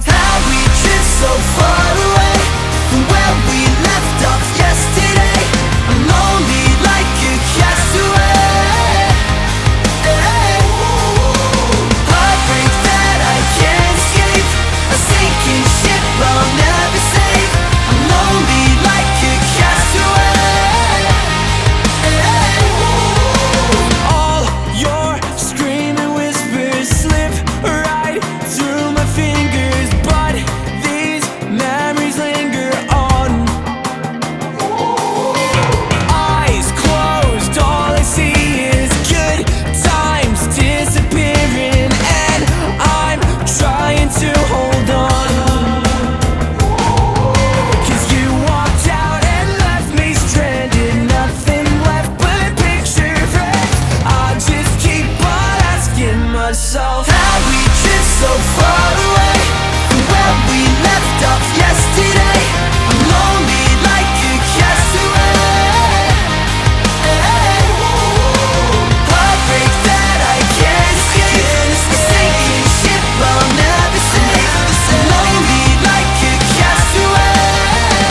myself how we drift so far away from where we left off yesterday. I'm lonely like a castaway. Heartbreak that I can't escape, a sinking ship I'll never save. I'm lonely like a castaway. All your screaming whispers slip right through my fingers, but these memories linger on. Eyes closed, all I see is good times disappearing, and I'm trying to hold on. 'Cause you walked out and left me stranded, nothing left but picture frames. I just keep on asking myself How we drift so far away from where we left off yesterday. I'm lonely like a castaway. Heartbreak that I can't escape, a sinking ship I'll never save. I'm lonely like a castaway.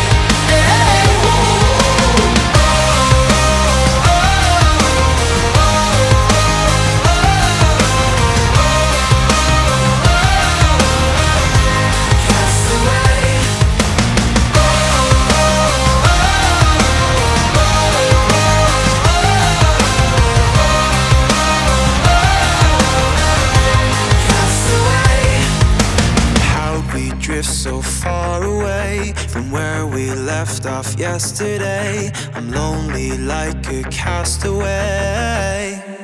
how we drift so far away from where we left off yesterday. I'm lonely like a castaway.